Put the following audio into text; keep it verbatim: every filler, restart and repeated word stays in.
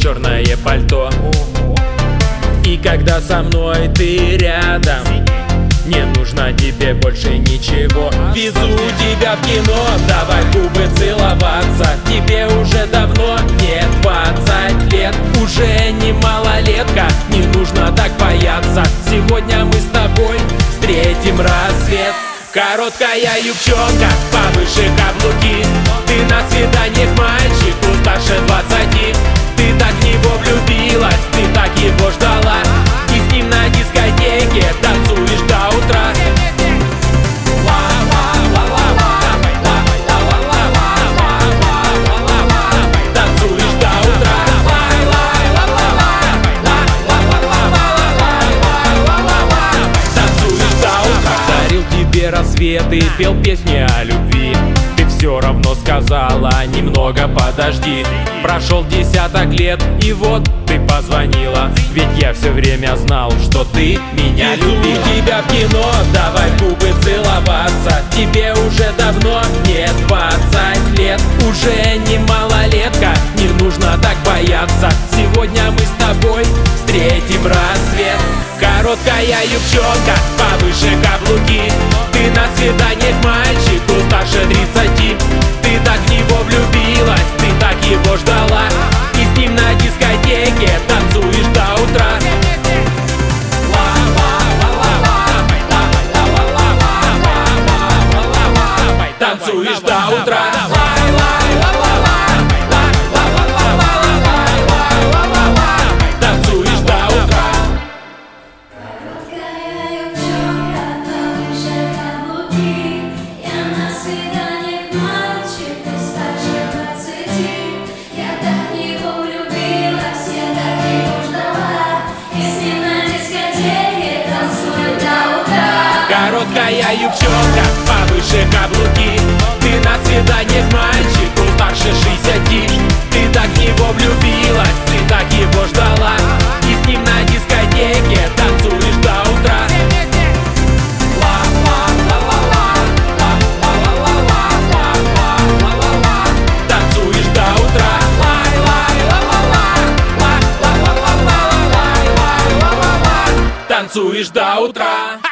черное пальто. И когда со мной ты рядом, не нужно тебе больше ничего. Везу тебя в кино, давай в губы целоваться. Тебе уже давно не двадцать лет, уже не малолетка, не нужно так бояться. Сегодня мы с тобой встретим рассвет. Короткая юбчонка, повыше каблуки. Ты на свиданиях мальчику старше двадцати. Ты так в него влюбилась, ты так его ждала, и с ним на дискотеке танцуешь до утра. Танцуешь до утра. Танцуешь до утра. Дарил тебе рассветы, пел песни о любви. Ты все равно сказала: немного подожди. Прошел десяток лет, и вот ты позвонила. Ведь я все время знал, что ты меня любил. Тебя в кино, давай в губы целоваться. Тебе уже давно не двадцать лет, уже не малолетка, не нужно так бояться. Сегодня мы с тобой встретим рассвет. Короткая юбчонка, повыше каблуки. Ты на свиданиях мальчику старше тридцати. Ты так в него влюбилась, ты так его ждала, и с ним на дискотеке танцуешь до утра. Танцуешь до утра. Танцуешь до утра. Короткая юбчонка, повыше каблуки. Ты на свиданиях мальчику старше шестидесяти. Ты так в него влюбилась, ты так его ждала, и с ним на дискотеке танцуешь до утра. Танцуешь до утра. Танцуешь до утра.